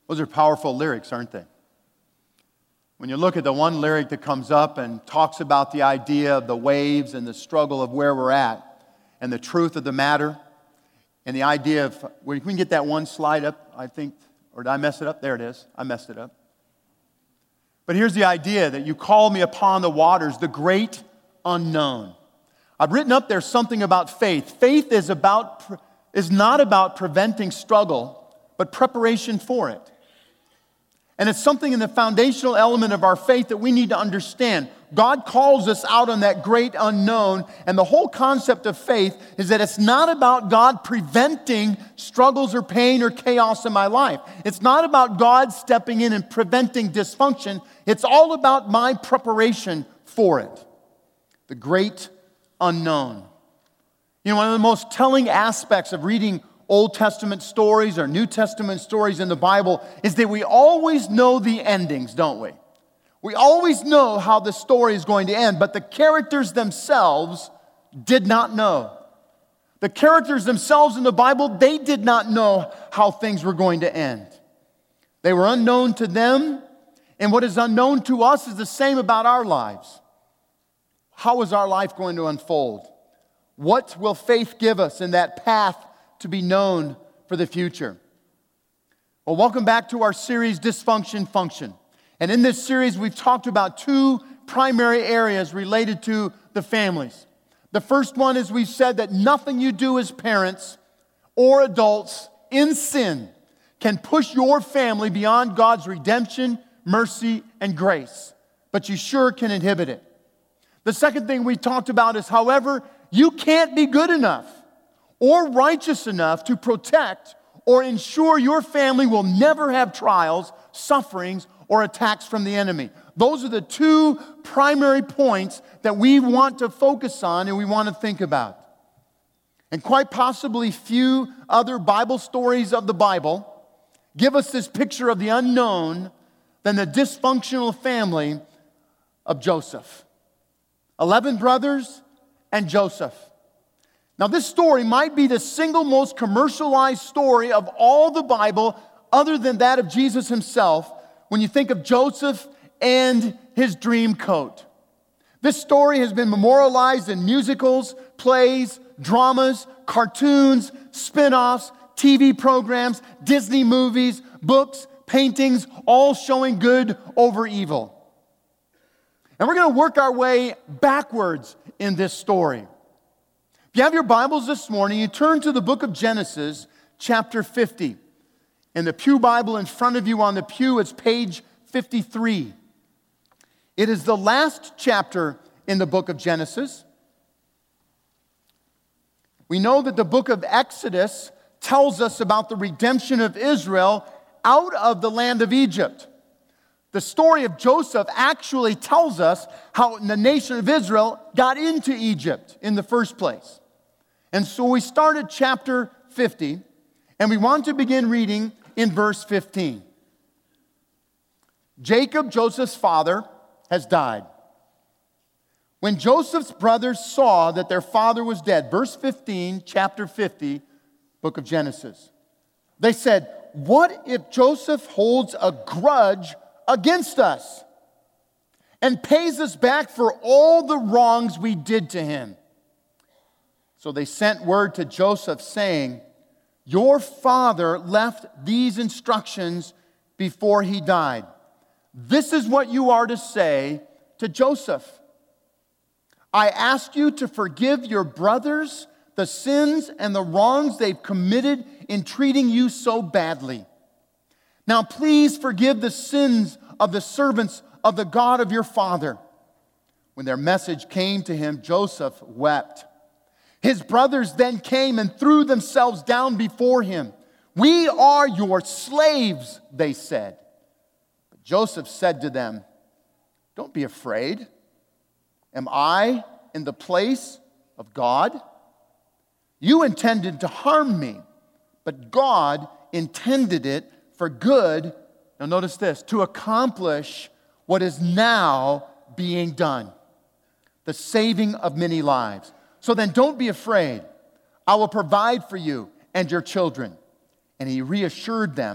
Those are powerful lyrics, aren't they? When you look at the one lyric that comes up and talks about the idea of the waves and the struggle of where we're at and the truth of the matter and the idea of, we can get that one slide up, I think, or did I mess it up? There it is. I messed it up. But here's the idea that you call me upon the waters, the great unknown. I've written up there something about faith. Faith is not about preventing struggle, but preparation for it. And it's something in the foundational element of our faith that we need to understand. God calls us out on that great unknown, and the whole concept of faith is that it's not about God preventing struggles or pain or chaos in my life. It's not about God stepping in and preventing dysfunction. It's all about my preparation for it. The great unknown. You know, one of the most telling aspects of reading Old Testament stories or New Testament stories in the Bible is that we always know the endings, don't we? We always know how the story is going to end, but the characters themselves did not know. The characters themselves in the Bible, they did not know how things were going to end. They were unknown to them, and what is unknown to us is the same about our lives. How is our life going to unfold? What will faith give us in that path to be known for the future? Well, welcome back to our series, Dysfunction Function. And in this series, we've talked about two primary areas related to the families. The first one is we've said that nothing you do as parents or adults in sin can push your family beyond God's redemption, mercy, and grace. But you sure can inhibit it. The second thing we talked about is, however, you can't be good enough or righteous enough to protect or ensure your family will never have trials, sufferings, or attacks from the enemy. Those are the two primary points that we want to focus on and we want to think about. And quite possibly few other Bible stories of the Bible give us this picture of the unknown than the dysfunctional family of Joseph. 11 brothers and Joseph. Now, this story might be the single most commercialized story of all the Bible, other than that of Jesus himself, when you think of Joseph and his dream coat. This story has been memorialized in musicals, plays, dramas, cartoons, spin-offs, TV programs, Disney movies, books, paintings, all showing good over evil. And we're going to work our way backwards in this story. If you have your Bibles this morning, you turn to the book of Genesis, chapter 50. In the Pew Bible in front of you on the pew, it's page 53. It is the last chapter in the book of Genesis. We know that the book of Exodus tells us about the redemption of Israel out of the land of Egypt. The story of Joseph actually tells us how the nation of Israel got into Egypt in the first place. And so we started chapter 50, and we want to begin reading in verse 15. Jacob, Joseph's father, has died. When Joseph's brothers saw that their father was dead, verse 15, chapter 50, book of Genesis, they said, "What if Joseph holds a grudge against us and pays us back for all the wrongs we did to him?" So they sent word to Joseph saying, "Your father left these instructions before he died. This is what you are to say to Joseph. I ask you to forgive your brothers the sins and the wrongs they've committed in treating you so badly. Now please forgive the sins of the servants of the God of your father." When their message came to him, Joseph wept. His brothers then came and threw themselves down before him. "We are your slaves," they said. But Joseph said to them, "Don't be afraid. Am I in the place of God? You intended to harm me, but God intended it for good." Now notice this, "to accomplish what is now being done, the saving of many lives. So then don't be afraid. I will provide for you and your children." And he reassured them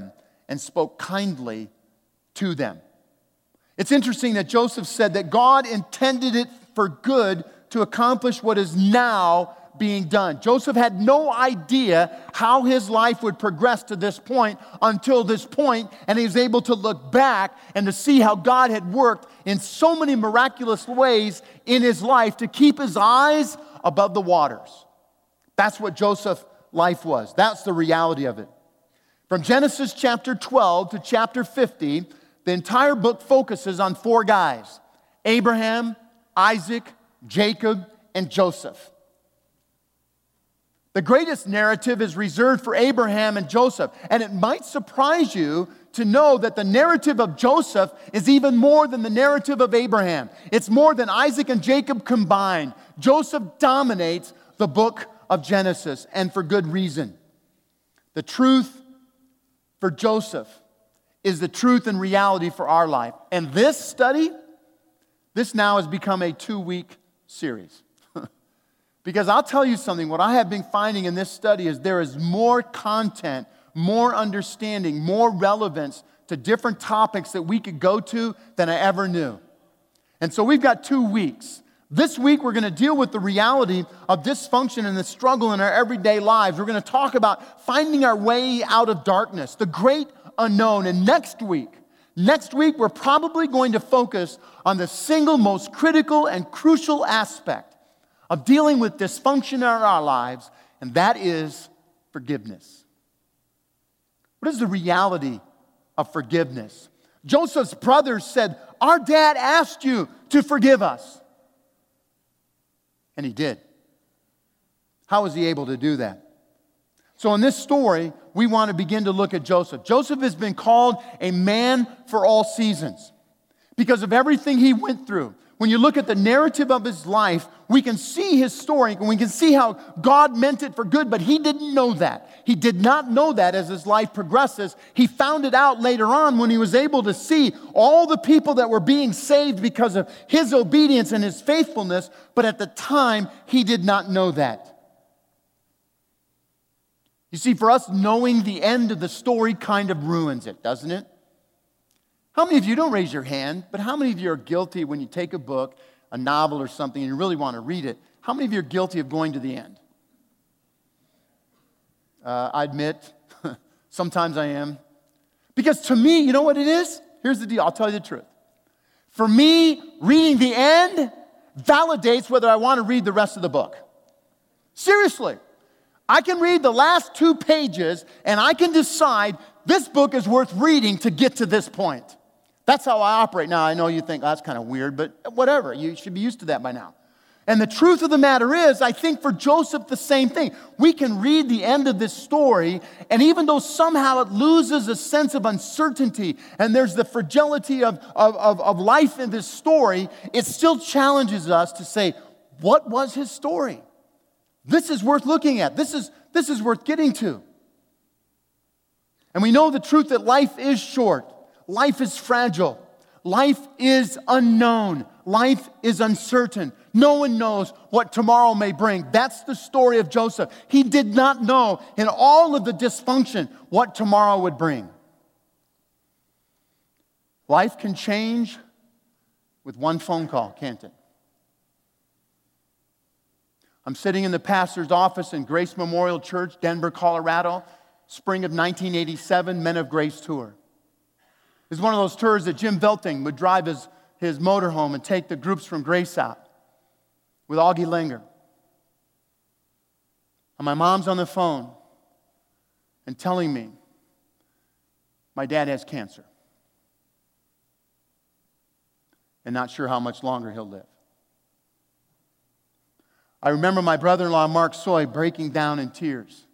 and spoke kindly to them. It's interesting that Joseph said that God intended it for good to accomplish what is now being done. Joseph had no idea how his life would progress to this point until this point, and he was able to look back and to see how God had worked in so many miraculous ways in his life to keep his eyes above the waters. That's what Joseph's life was. That's the reality of it. From Genesis chapter 12 to chapter 50, the entire book focuses on 4 guys: Abraham, Isaac, Jacob, and Joseph. The greatest narrative is reserved for Abraham and Joseph. And it might surprise you to know that the narrative of Joseph is even more than the narrative of Abraham. It's more than Isaac and Jacob combined. Joseph dominates the book of Genesis, and for good reason. The truth for Joseph is the truth and reality for our life. And this study, this now has become a 2-week series. Because I'll tell you something, what I have been finding in this study is there is more content, more understanding, more relevance to different topics that we could go to than I ever knew. And so we've got 2 weeks. This week we're going to deal with the reality of dysfunction and the struggle in our everyday lives. We're going to talk about finding our way out of darkness, the great unknown. And next week we're probably going to focus on the single most critical and crucial aspect of dealing with dysfunction in our lives, and that is forgiveness. What is the reality of forgiveness? Joseph's brothers said, "Our dad asked you to forgive us." And he did. How was he able to do that? So in this story, we want to begin to look at Joseph. Joseph has been called a man for all seasons because of everything he went through. When you look at the narrative of his life, we can see his story and we can see how God meant it for good, but he didn't know that. He did not know that as his life progresses. He found it out later on when he was able to see all the people that were being saved because of his obedience and his faithfulness, but at the time, he did not know that. You see, for us, knowing the end of the story kind of ruins it, doesn't it? How many of you, don't raise your hand, but how many of you are guilty when you take a book, a novel or something, and you really want to read it? How many of you are guilty of going to the end? I admit, sometimes I am. Because to me, you know what it is? Here's the deal, I'll tell you the truth. For me, reading the end validates whether I want to read the rest of the book. Seriously. I can read the last 2 pages and I can decide this book is worth reading to get to this point. That's how I operate. Now, I know you think, oh, that's kind of weird, but whatever. You should be used to that by now. And the truth of the matter is, I think for Joseph, the same thing. We can read the end of this story, and even though somehow it loses a sense of uncertainty, and there's the fragility of life in this story, it still challenges us to say, what was his story? This is worth looking at. This is worth getting to. And we know the truth that life is short. Life is fragile. Life is unknown. Life is uncertain. No one knows what tomorrow may bring. That's the story of Joseph. He did not know in all of the dysfunction what tomorrow would bring. Life can change with one phone call, can't it? I'm sitting in the pastor's office in Grace Memorial Church, Denver, Colorado, spring of 1987, Men of Grace tour. It's one of those tours that Jim Velting would drive his motorhome and take the groups from Grace out with Augie Langer. And my mom's on the phone and telling me my dad has cancer and not sure how much longer he'll live. I remember my brother-in-law, Mark Soy, breaking down in tears.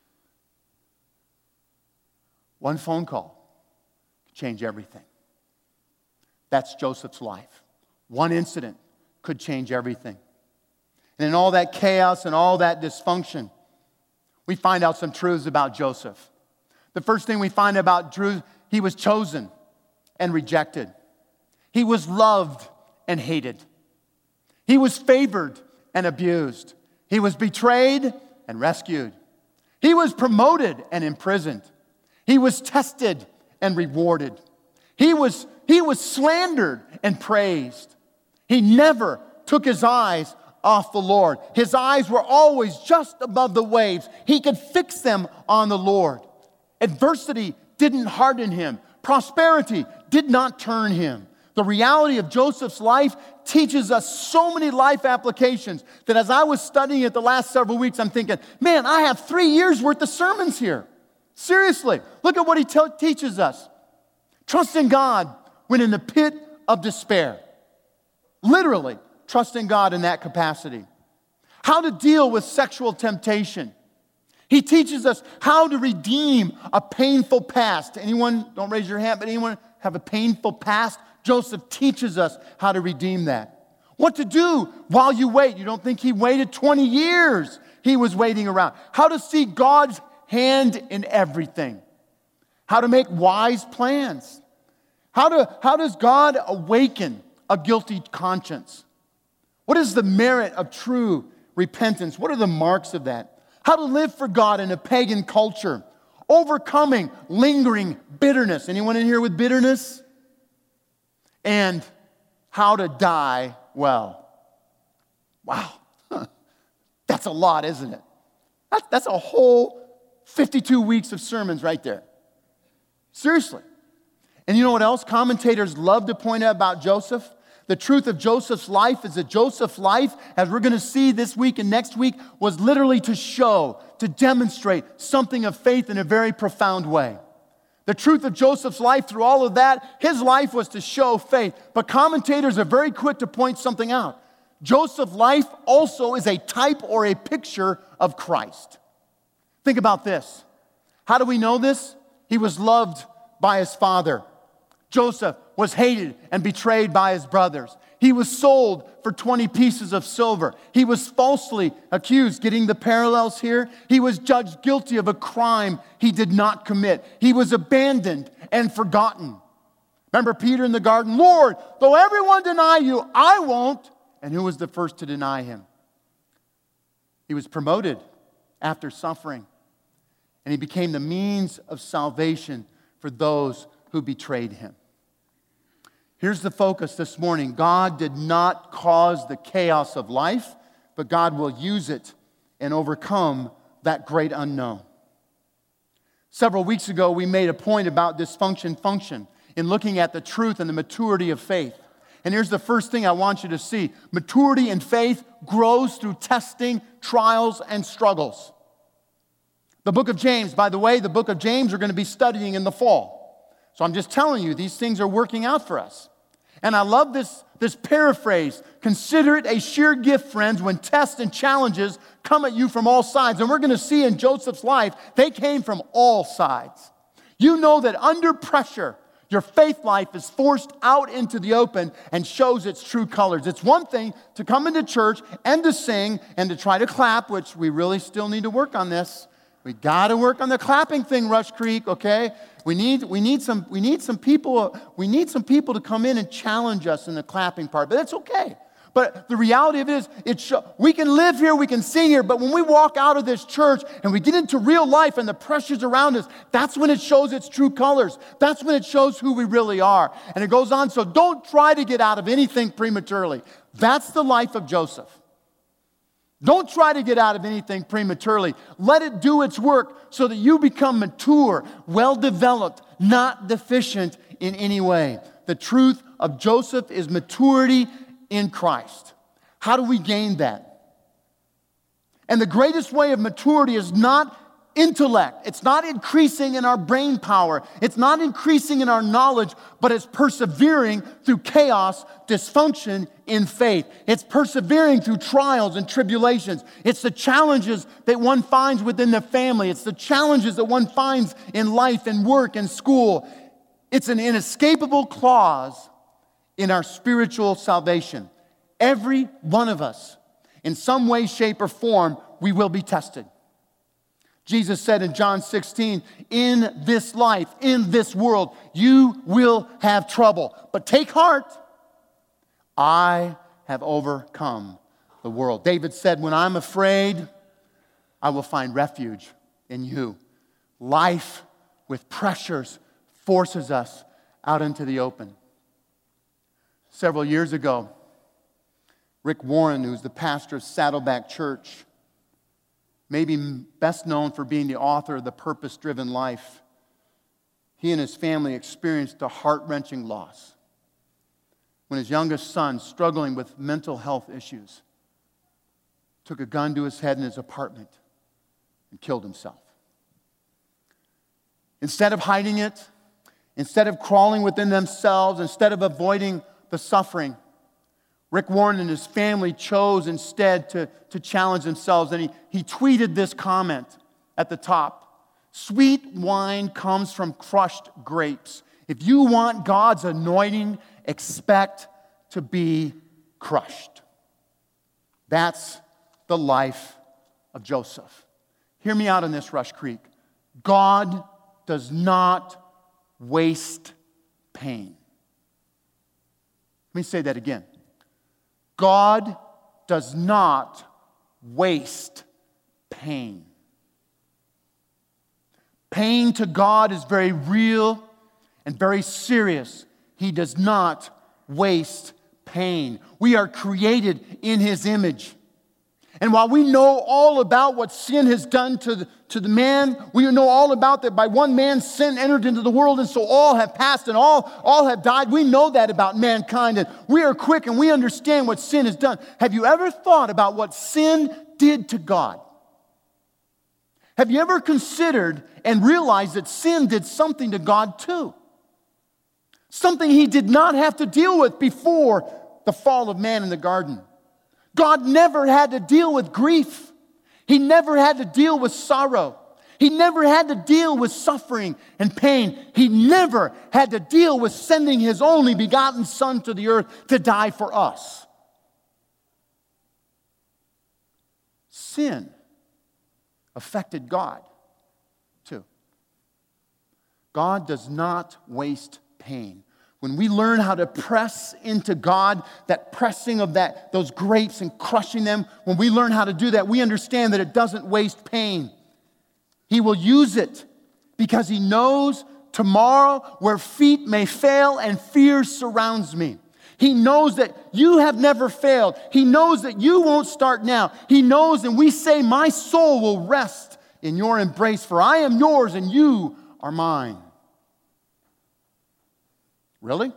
One phone call could change everything. That's Joseph's life. One incident could change everything. And in all that chaos and all that dysfunction, we find out some truths about Joseph. The first thing we find about Drew, he was chosen and rejected. He was loved and hated. He was favored and abused. He was betrayed and rescued. He was promoted and imprisoned. He was tested and rewarded. He was slandered and praised. He never took his eyes off the Lord. His eyes were always just above the waves. He could fix them on the Lord. Adversity didn't harden him. Prosperity did not turn him. The reality of Joseph's life teaches us so many life applications that as I was studying it the last several weeks, I'm thinking, man, I have 3 years worth of sermons here. Seriously, look at what he teaches us. Trust in God when in the pit of despair. Literally, trust in God in that capacity. How to deal with sexual temptation. He teaches us how to redeem a painful past. Anyone, don't raise your hand, but anyone have a painful past? Joseph teaches us how to redeem that. What to do while you wait. You don't think he waited 20 years. He was waiting around. How to see God's hand in everything. How to make wise plans. How does God awaken a guilty conscience? What is the merit of true repentance? What are the marks of that? How to live for God in a pagan culture. Overcoming lingering bitterness. Anyone in here with bitterness? And how to die well. Wow. That's a lot, isn't it? That's a whole 52 weeks of sermons right there. Seriously. And you know what else commentators love to point out about Joseph? The truth of Joseph's life is that Joseph's life, as we're going to see this week and next week, was literally to show, to demonstrate something of faith in a very profound way. The truth of Joseph's life through all of that, his life was to show faith. But commentators are very quick to point something out. Joseph's life also is a type or a picture of Christ. Think about this. How do we know this? He was loved by his father. Joseph was hated and betrayed by his brothers. He was sold for 20 pieces of silver. He was falsely accused, getting the parallels here. He was judged guilty of a crime he did not commit. He was abandoned and forgotten. Remember Peter in the garden? Lord, though everyone deny you, I won't. And who was the first to deny him? He was promoted after suffering. And he became the means of salvation for those who betrayed him. Here's the focus this morning. God did not cause the chaos of life, but God will use it and overcome that great unknown. Several weeks ago, we made a point about dysfunction function in looking at the truth and the maturity of faith. And here's the first thing I want you to see. Maturity in faith grows through testing, trials, and struggles. The book of James, by the way, the book of James we're going to be studying in the fall. So I'm just telling you, these things are working out for us. And I love this paraphrase. Consider it a sheer gift, friends, when tests and challenges come at you from all sides. And we're going to see in Joseph's life, they came from all sides. You know that under pressure, your faith life is forced out into the open and shows its true colors. It's one thing to come into church and to sing and to try to clap, which we really still need to work on this. We got to work on the clapping thing, Rush Creek, okay? We need some people to come in and challenge us in the clapping part, but that's okay. But the reality of it is, we can live here, we can sing here, but when we walk out of this church and we get into real life and the pressures around us, that's when it shows its true colors. That's when it shows who we really are. And it goes on, so don't try to get out of anything prematurely. That's the life of Joseph. Don't try to get out of anything prematurely. Let it do its work so that you become mature, well-developed, not deficient in any way. The truth of Joseph is maturity in Christ. How do we gain that? And the greatest way of maturity is not intellect. It's not increasing in our brain power. It's not increasing in our knowledge, but it's persevering through chaos, dysfunction in faith. It's persevering through trials and tribulations. It's the challenges that one finds within the family. It's the challenges that one finds in life and work and school. It's an inescapable clause in our spiritual salvation. Every one of us, in some way, shape, or form, we will be tested. Jesus said in John 16, in this life, in this world, you will have trouble. But take heart, I have overcome the world. David said, when I'm afraid, I will find refuge in you. Life with pressures forces us out into the open. Several years ago, Rick Warren, who's the pastor of Saddleback Church, maybe best known for being the author of The Purpose-Driven Life, he and his family experienced a heart-wrenching loss when his youngest son, struggling with mental health issues, took a gun to his head in his apartment and killed himself. Instead of hiding it, instead of crawling within themselves, instead of avoiding the suffering, Rick Warren and his family chose instead to challenge themselves. And he tweeted this comment at the top: "Sweet wine comes from crushed grapes. If you want God's anointing, expect to be crushed." That's the life of Joseph. Hear me out on this, Rush Creek. God does not waste pain. Let me say that again. God does not waste pain. Pain to God is very real and very serious. He does not waste pain. We are created in His image. And while we know all about what sin has done to the man, we know all about that by one man's sin entered into the world, and so all have passed and all have died. We know that about mankind, and we are quick and we understand what sin has done. Have you ever thought about what sin did to God? Have you ever considered and realized that sin did something to God too? Something He did not have to deal with before the fall of man in the garden. God never had to deal with grief. He never had to deal with sorrow. He never had to deal with suffering and pain. He never had to deal with sending His only begotten Son to the earth to die for us. Sin affected God too. God does not waste pain. When we learn how to press into God, that pressing of those grapes and crushing them, when we learn how to do that, we understand that it doesn't waste pain. He will use it because He knows tomorrow where feet may fail and fear surrounds me. He knows that you have never failed. He knows that you won't start now. He knows, and we say, my soul will rest in your embrace, for I am yours and you are mine. Really?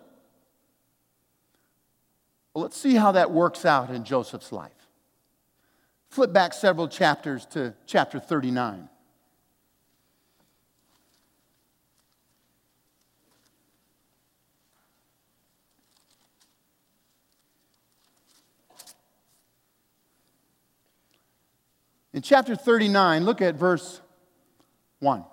Well, let's see how that works out in Joseph's life. Flip back several chapters to chapter 39. In chapter 39, look at verse 1.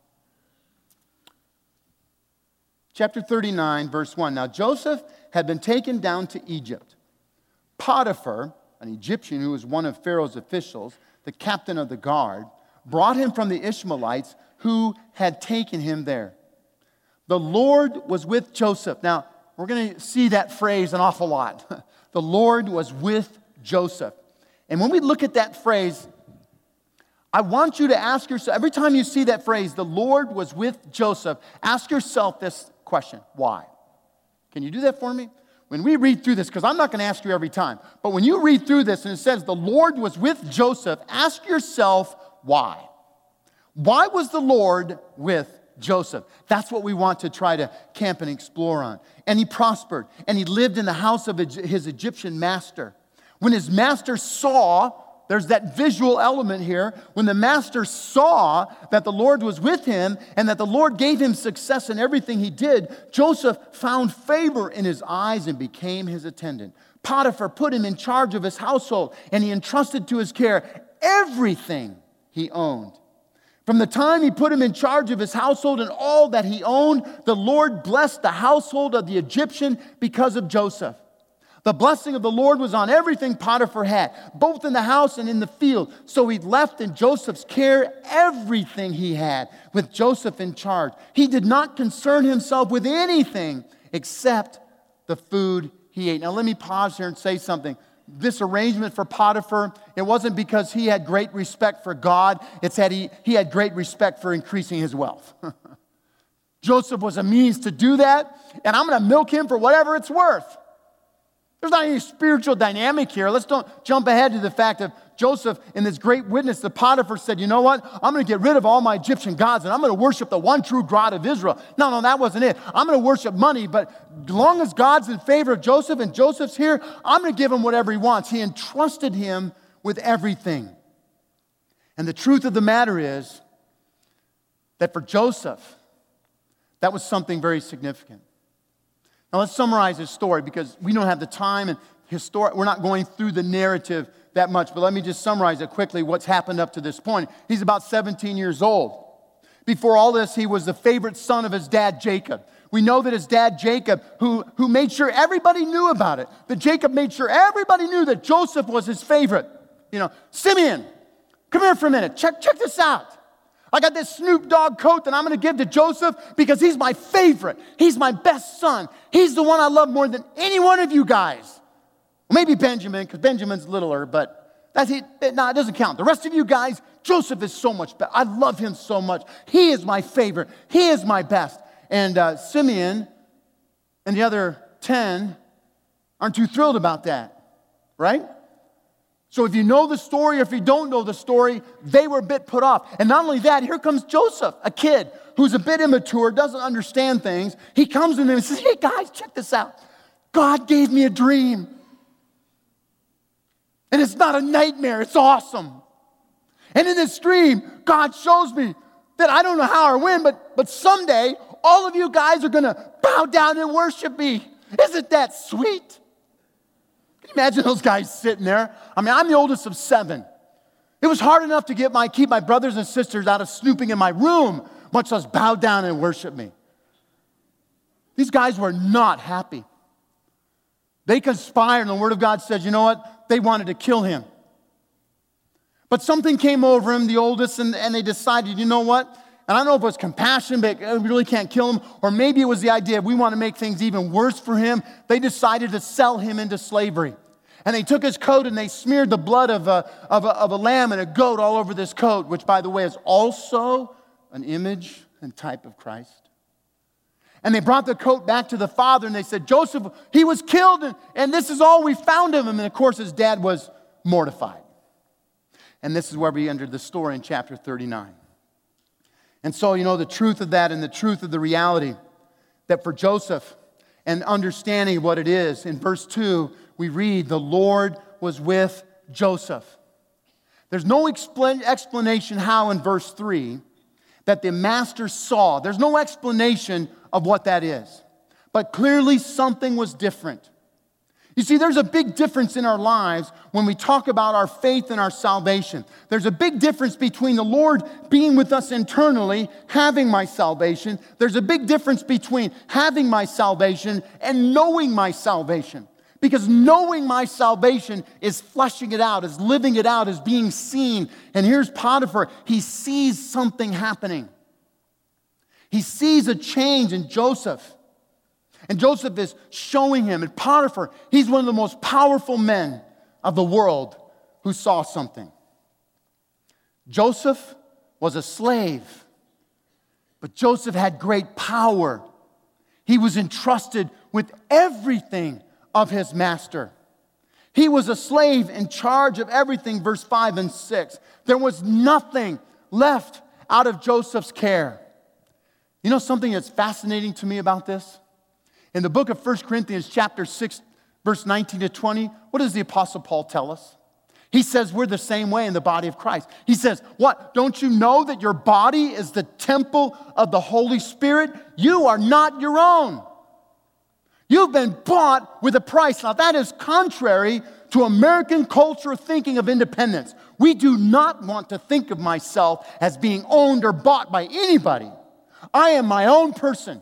Chapter 39, verse 1. Now Joseph had been taken down to Egypt. Potiphar, an Egyptian who was one of Pharaoh's officials, the captain of the guard, brought him from the Ishmaelites who had taken him there. The Lord was with Joseph. Now, we're going to see that phrase an awful lot. The Lord was with Joseph. And when we look at that phrase, I want you to ask yourself, every time you see that phrase, the Lord was with Joseph, ask yourself this question: why? Can you do that for me? When we read through this, because I'm not going to ask you every time, but when you read through this and it says the Lord was with Joseph, ask yourself why. Why was the Lord with Joseph? That's what we want to try to camp and explore on. And he prospered, and he lived in the house of his Egyptian master. When his master saw, there's that visual element here. When the master saw that the Lord was with him and that the Lord gave him success in everything he did, Joseph found favor in his eyes and became his attendant. Potiphar put him in charge of his household, and he entrusted to his care everything he owned. From the time he put him in charge of his household and all that he owned, the Lord blessed the household of the Egyptian because of Joseph. The blessing of the Lord was on everything Potiphar had, both in the house and in the field. So he left in Joseph's care everything he had, with Joseph in charge. He did not concern himself with anything except the food he ate. Now let me pause here and say something. This arrangement for Potiphar, it wasn't because he had great respect for God. It's that he had great respect for increasing his wealth. Joseph was a means to do that, and I'm going to milk him for whatever it's worth. There's not any spiritual dynamic here. Let's don't jump ahead to the fact of Joseph in this great witness. The Potiphar said, you know what? I'm going to get rid of all my Egyptian gods and I'm going to worship the one true God of Israel. No, that wasn't it. I'm going to worship money, but as long as God's in favor of Joseph and Joseph's here, I'm going to give him whatever he wants. He entrusted him with everything. And the truth of the matter is that for Joseph, that was something very significant. Now let's summarize his story because we don't have the time and we're not going through the narrative that much, but let me just summarize it quickly what's happened up to this point. He's about 17 years old. Before all this, he was the favorite son of his dad, Jacob. We know that his dad, Jacob, who made sure everybody knew about it, that Jacob made sure everybody knew that Joseph was his favorite. Simeon, come here for a minute. Check this out. I got this Snoop Dogg coat that I'm going to give to Joseph because he's my favorite. He's my best son. He's the one I love more than any one of you guys. Well, maybe Benjamin, because Benjamin's littler, but that's it. No, it doesn't count. The rest of you guys, Joseph is so much better. I love him so much. He is my favorite. He is my best. And Simeon and the other 10 aren't too thrilled about that, right? So if you know the story or if you don't know the story, they were a bit put off. And not only that, here comes Joseph, a kid who's a bit immature, doesn't understand things. He comes to them and says, hey guys, check this out. God gave me a dream. And it's not a nightmare, it's awesome. And in this dream, God shows me that I don't know how or when, but someday all of you guys are going to bow down and worship me. Isn't that sweet? Can you imagine those guys sitting there? I'm the oldest of 7. It was hard enough to keep my brothers and sisters out of snooping in my room, much less bow down and worship me. These guys were not happy. They conspired, and the Word of God says, you know what? They wanted to kill him. But something came over him, the oldest, and they decided, you know what? And I don't know if it was compassion, but we really can't kill him. Or maybe it was the idea, we want to make things even worse for him. They decided to sell him into slavery. And they took his coat and they smeared the blood of a lamb and a goat all over this coat, which, by the way, is also an image and type of Christ. And they brought the coat back to the father and they said, Joseph, he was killed and this is all we found of him. And of course, his dad was mortified. And this is where we entered the story in chapter 39. And so, the truth of that and the truth of the reality that for Joseph and understanding what it is, in verse 2, we read, the Lord was with Joseph. There's no explanation how in verse 3 that the master saw. There's no explanation of what that is. But clearly something was different. You see, there's a big difference in our lives when we talk about our faith and our salvation. There's a big difference between the Lord being with us internally, having my salvation. There's a big difference between having my salvation and knowing my salvation. Because knowing my salvation is fleshing it out, is living it out, is being seen. And here's Potiphar. He sees something happening. He sees a change in Joseph. And Joseph is showing him. And Potiphar, he's one of the most powerful men of the world who saw something. Joseph was a slave, but Joseph had great power. He was entrusted with everything of his master. He was a slave in charge of everything, verse 5 and 6. There was nothing left out of Joseph's care. You know something that's fascinating to me about this? In the book of 1 Corinthians chapter 6, verse 19 to 20, what does the Apostle Paul tell us? He says we're the same way in the body of Christ. He says, what? Don't you know that your body is the temple of the Holy Spirit? You are not your own. You've been bought with a price. Now that is contrary to American culture thinking of independence. We do not want to think of myself as being owned or bought by anybody. I am my own person.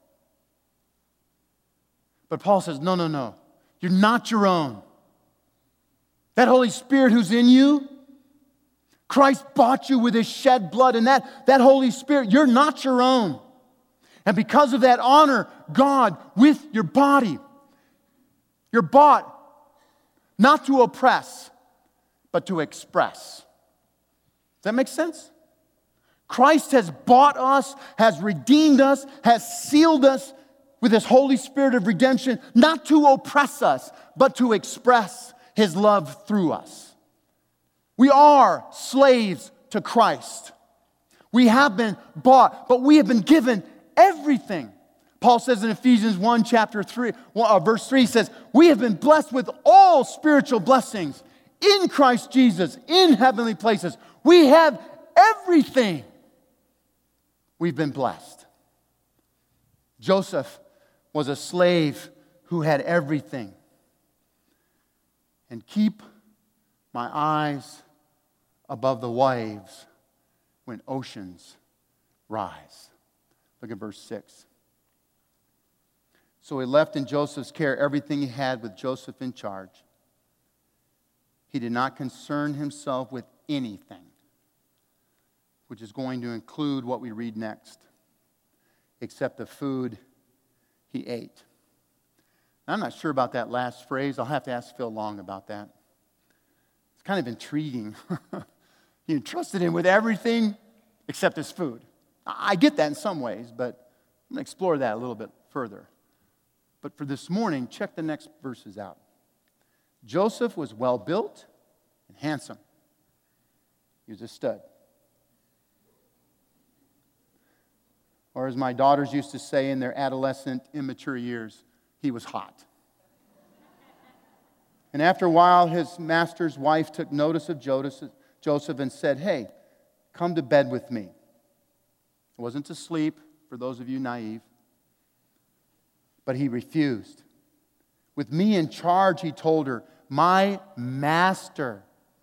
But Paul says, no. You're not your own. That Holy Spirit who's in you, Christ bought you with his shed blood. And that Holy Spirit, you're not your own. And because of that, honor God with your body. You're bought not to oppress, but to express. Does that make sense? Christ has bought us, has redeemed us, has sealed us with His Holy Spirit of redemption, not to oppress us, but to express His love through us. We are slaves to Christ. We have been bought, but we have been given everything. Paul says in Ephesians 1, verse 3 says, we have been blessed with all spiritual blessings in Christ Jesus, in heavenly places. We have everything. We've been blessed. Joseph was a slave who had everything. And keep my eyes above the waves when oceans rise. Look at verse 6. So he left in Joseph's care everything he had with Joseph in charge. He did not concern himself with anything, which is going to include what we read next, except the food he ate. I'm not sure about that last phrase. I'll have to ask Phil Long about that. It's kind of intriguing. He entrusted him with everything except his food. I get that in some ways, but I'm going to explore that a little bit further. But for this morning, check the next verses out. Joseph was well built and handsome. He was a stud. Or as my daughters used to say in their adolescent, immature years, he was hot. And after a while, his master's wife took notice of Joseph and said, hey, come to bed with me. It wasn't to sleep, for those of you naive. But he refused. With me in charge, he told her, my master.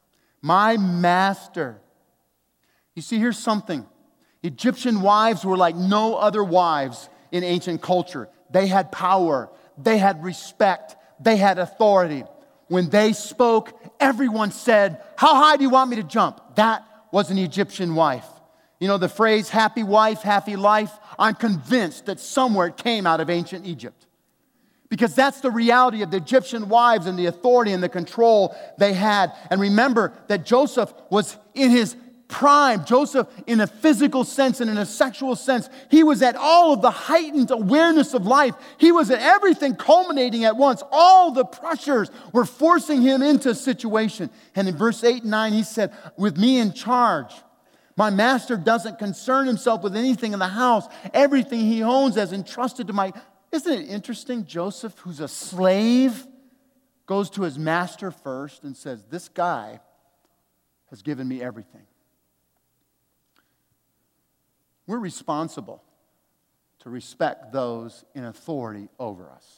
You see, here's something. Egyptian wives were like no other wives in ancient culture. They had power. They had respect. They had authority. When they spoke, everyone said, how high do you want me to jump? That was an Egyptian wife. You know the phrase, happy wife, happy life? I'm convinced that somewhere it came out of ancient Egypt. Because that's the reality of the Egyptian wives and the authority and the control they had. And remember that Joseph was in his prime. Joseph, in a physical sense and in a sexual sense, he was at all of the heightened awareness of life. He was at everything culminating at once. All the pressures were forcing him into a situation. And in verse 8 and 9, he said, with me in charge, my master doesn't concern himself with anything in the house. Everything he owns is entrusted to my... Isn't it interesting? Joseph, who's a slave, goes to his master first and says, this guy has given me everything. We're responsible to respect those in authority over us.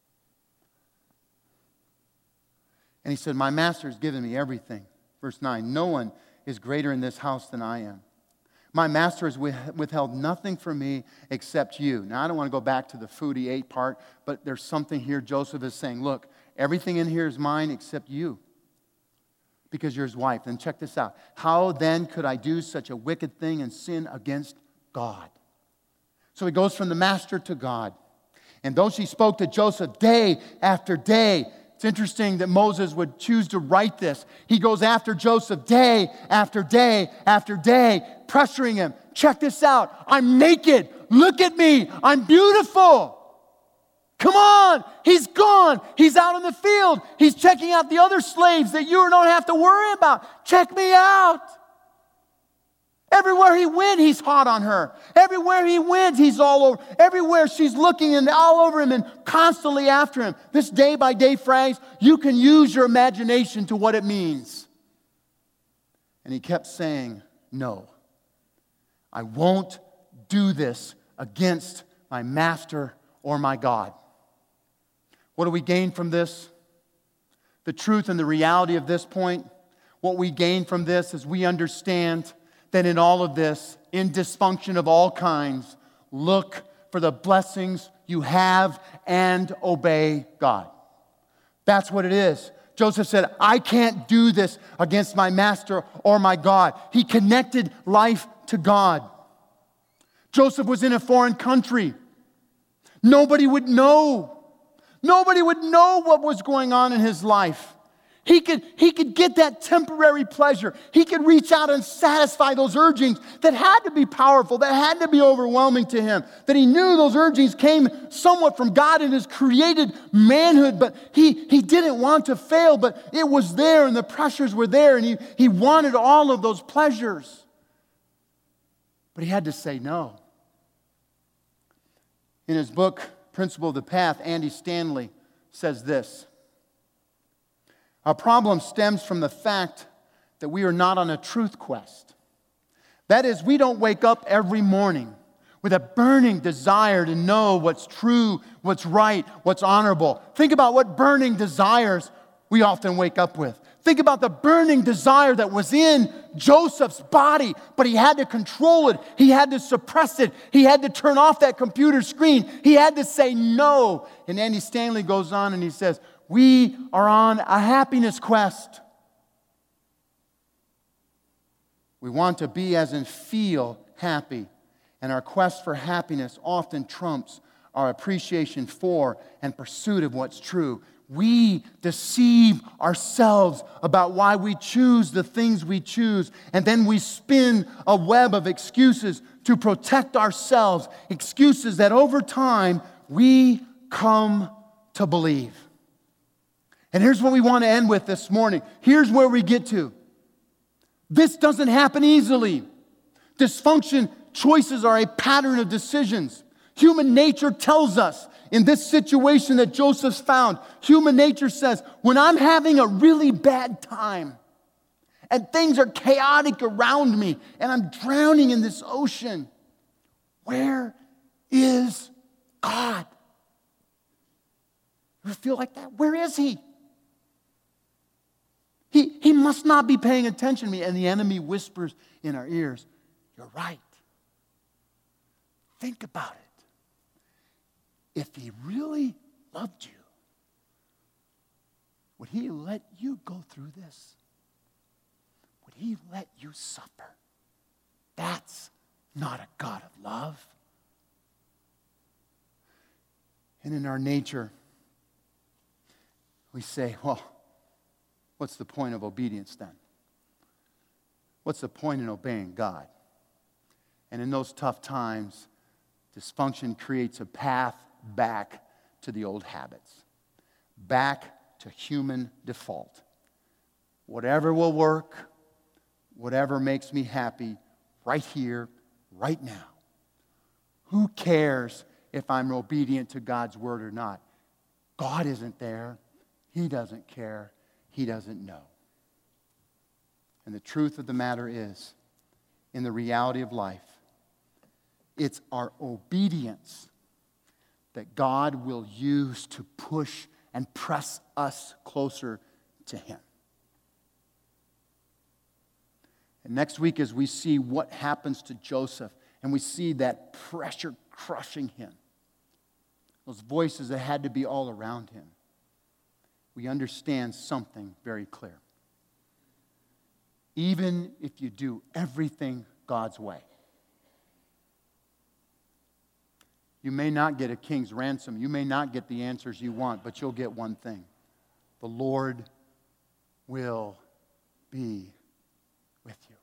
And he said, my master has given me everything. Verse 9, no one is greater in this house than I am. My master has withheld nothing from me except you. Now, I don't want to go back to the food he ate part, but there's something here Joseph is saying, look, everything in here is mine except you, because you're his wife. And check this out. How then could I do such a wicked thing and sin against God? So he goes from the master to God. And though she spoke to Joseph day after day, it's interesting that Moses would choose to write this. He goes after Joseph day after day after day, pressuring him. Check this out. I'm naked. Look at me. I'm beautiful. Come on. He's gone. He's out in the field. He's checking out the other slaves that you don't have to worry about. Check me out. Everywhere he went, he's hot on her. Everywhere he went, he's all over. Everywhere she's looking and all over him and constantly after him. This day-by-day phrase, you can use your imagination to what it means. And he kept saying, no, I won't do this against my master or my God. What do we gain from this? The truth and the reality of this point, what we gain from this is we understand that in all of this, in dysfunction of all kinds, look for the blessings you have and obey God. That's what it is. Joseph said, I can't do this against my master or my God. He connected life to God. Joseph was in a foreign country. Nobody would know. Nobody would know what was going on in his life. He could get that temporary pleasure. He could reach out and satisfy those urgings that had to be powerful, that had to be overwhelming to him, that he knew those urgings came somewhat from God in his created manhood, but he didn't want to fail, but it was there and the pressures were there, and he wanted all of those pleasures. But he had to say no. In his book, Principle of the Path, Andy Stanley says this: our problem stems from the fact that we are not on a truth quest. That is, we don't wake up every morning with a burning desire to know what's true, what's right, what's honorable. Think about what burning desires we often wake up with. Think about the burning desire that was in Joseph's body, but he had to control it. He had to suppress it. He had to turn off that computer screen. He had to say no. And Andy Stanley goes on and he says, we are on a happiness quest. We want to be, as in feel, happy. And our quest for happiness often trumps our appreciation for and pursuit of what's true. We deceive ourselves about why we choose the things we choose, and then we spin a web of excuses to protect ourselves, excuses that over time we come to believe. And here's what we want to end with this morning. Here's where we get to. This doesn't happen easily. Dysfunction choices are a pattern of decisions. Human nature tells us in this situation that Joseph's found, human nature says, when I'm having a really bad time and things are chaotic around me and I'm drowning in this ocean, where is God? You ever feel like that? Where is He? He must not be paying attention to me. And the enemy whispers in our ears, you're right. Think about it. If He really loved you, would He let you go through this? Would He let you suffer? That's not a God of love. And in our nature, we say, well, what's the point of obedience then? What's the point in obeying God? And in those tough times, dysfunction creates a path back to the old habits, back to human default. Whatever will work, whatever makes me happy, right here, right now. Who cares if I'm obedient to God's word or not? God isn't there. He doesn't care. He doesn't know. And the truth of the matter is, in the reality of life, it's our obedience that God will use to push and press us closer to Him. And next week, as we see what happens to Joseph, and we see that pressure crushing him, those voices that had to be all around him, we understand something very clear. Even if you do everything God's way, you may not get a king's ransom. You may not get the answers you want, but you'll get one thing. The Lord will be with you.